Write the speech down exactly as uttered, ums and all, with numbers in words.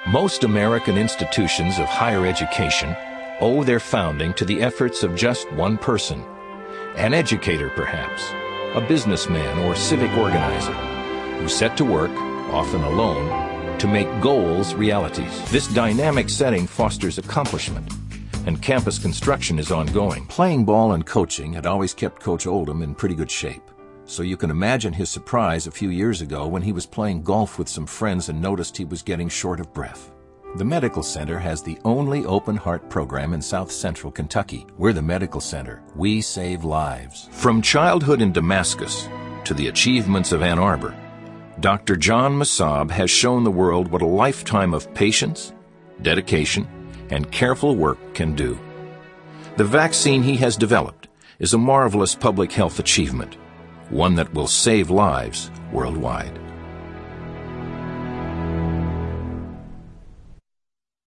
Most American institutions of higher education owe their founding to the efforts of just one person. An educator, perhaps, a businessman or civic organizer, who set to work, often alone, to make goals realities. This dynamic setting fosters accomplishment, and campus construction is ongoing. Playing ball and coaching had always kept Coach Oldham in pretty good shape. So you can imagine his surprise a few years ago when he was playing golf with some friends and noticed he was getting short of breath. The Medical Center has the only open heart program in South Central Kentucky. We're the Medical Center. We save lives. From childhood in Damascus to the achievements of Ann Arbor, Doctor John Masab has shown the world what a lifetime of patience, dedication, and careful work can do. The vaccine he has developed is a marvelous public health achievement, one that will save lives worldwide.